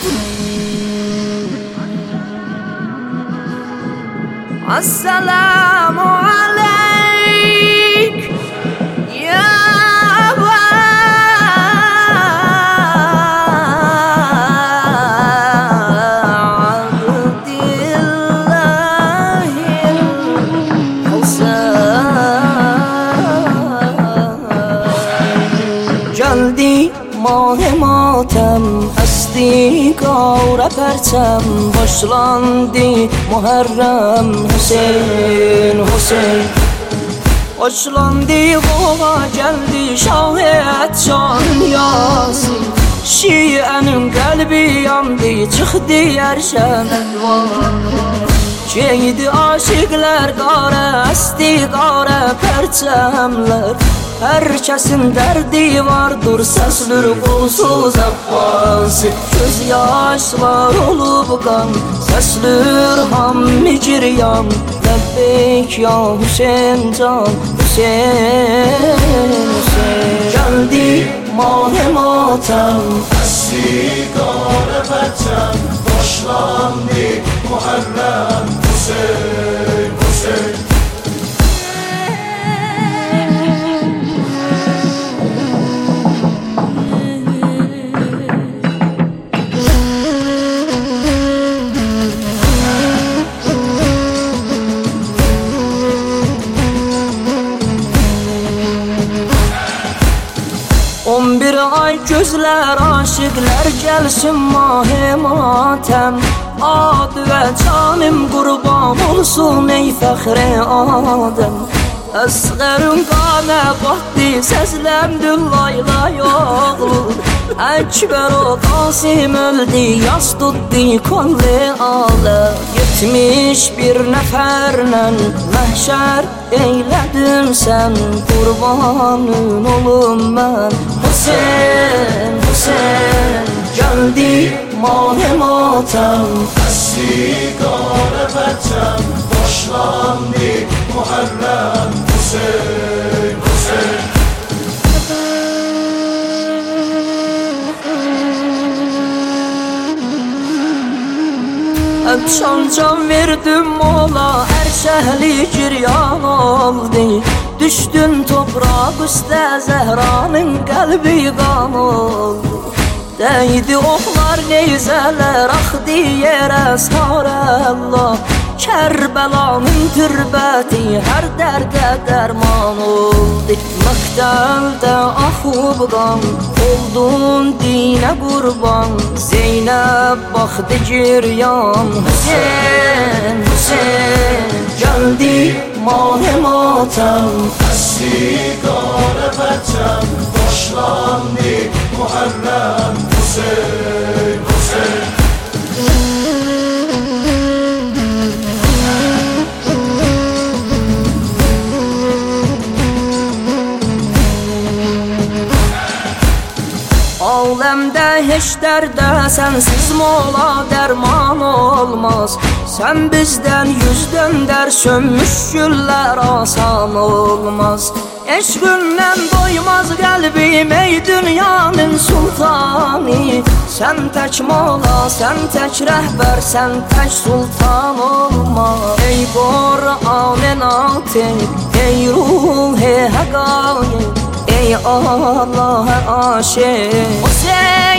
السلام عليك يا أبا عبد الله الحسين جلدی ماه ماتم هستی کار پرچم başlandı Muharrem Hüseyin Hüseyin başlandı kova geldi şahit can Yasin Şiyenin kalbi yandı çıktı erşen Ceydi aşıklar kara esti kara perçemler Herkesin derdi vardır seslir kolsuz Abbasi Göz yaşlar olup kan seslir hammi giryan Lebbeyk ya Hüseyin can Hüseyin Hüseyin Geldi mah-ı matem Esti kara perçem başlandı Muharrem Hüseyin Hüseyin Ay gözler aşıklar gelsin mah-ı matem Adı ve canım kurban olsun ey fəxri Adem Əsqərin qanə batdı səsləmdün laylay oğlur Əkbər o Qasim öldü yas tutdu kolli aləm 71 nəfərlə məhşər eylədim sən Qurbanın olum mən Hüseyin Hüseyin Geldi mah-ı matem Esti kara perçem başlandı Muharrem Hüseyin Hüseyin Akşam can verdim ola her şehli giryan oldu Düştün toprak üstə Zəhranın qəlbi qan oldu Değdi oxlar neyzələr axdı yerə sarəllah Kərbəlanın türbəti hər dərdə dərman oldu Məqtəldə axıb qan oldun dinə qurban Zeynəb baxdı giryan Hüseyin Hüseyin Geldi mah-ı matem Esti kara perçem başlandı Muharrem Hüseyin Hüseyin Alemde hiç derde sensiz mola derman olmaz Sen bizden yüz dönder sönmüş güller asan olmaz Eşkünden doymaz kalbim ey dünyanın sultanı Sen tek mola, sen tek rehber, sen tek sultan olma Ey Kur'an-ı natik, ey ruh-i hekayik Ey Allah'a aşık Hüseyin